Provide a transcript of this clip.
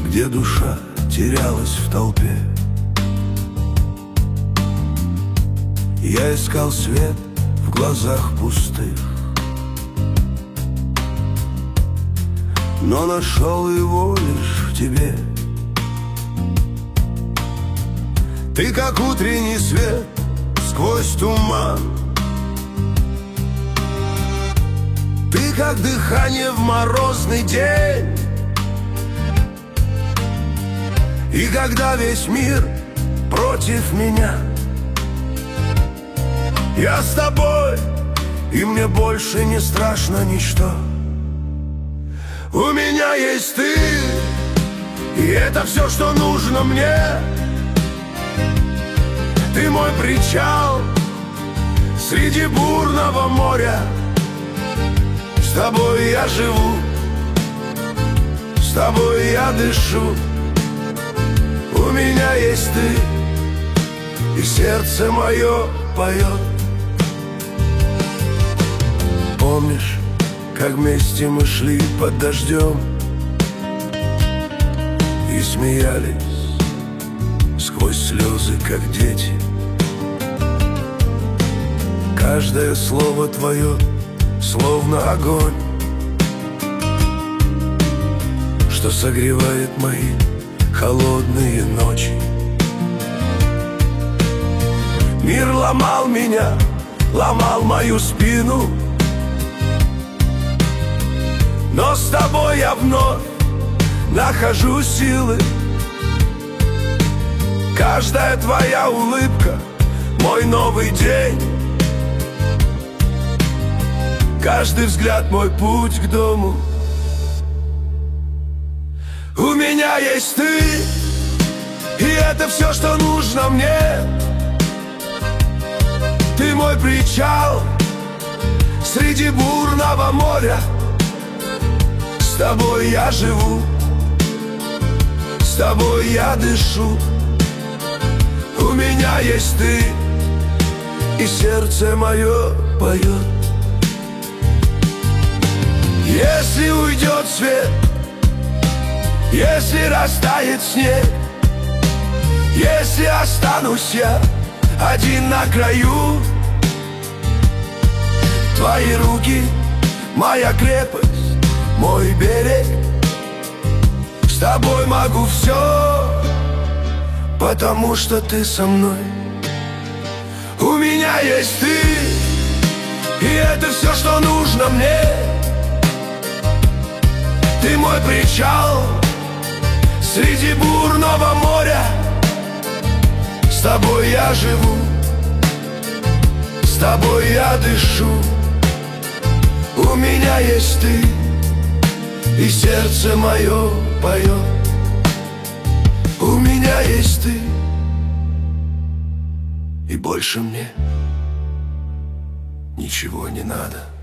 где душа терялась в толпе. Я искал свет в глазах пустых, но нашел его лишь в тебе. Ты как утренний свет сквозь туман, ты как дыхание в морозный день. И когда весь мир против меня, я с тобой, и мне больше не страшно ничто. У меня есть ты, и это все, что нужно мне. Ты мой причал среди бурного моря. С тобой я живу, с тобой я дышу. У меня есть ты, и сердце мое поет. Помнишь, как вместе мы шли под дождем и смеялись сквозь слезы, как дети? Каждое слово твое словно огонь, что согревает мои холодные ночи. Мир ломал меня, ломал мою спину, но с тобой я вновь нахожу силы. Каждая твоя улыбка — мой новый день. Каждый взгляд — мой путь к дому. У меня есть ты, и это все, что нужно мне. Ты мой причал среди бурного моря. С тобой я живу, с тобой я дышу. У меня есть ты, и сердце мое поет. Если уйдет свет, если растает снег, если останусь я один на краю, твои руки — моя крепость, мой берег. С тобой могу все, потому что ты со мной. У меня есть ты, и это все, что нужно мне. Ты мой причал среди бурного моря. С тобой я живу, с тобой я дышу. У меня есть ты, и сердце мое поет. У меня есть ты, и больше мне ничего не надо.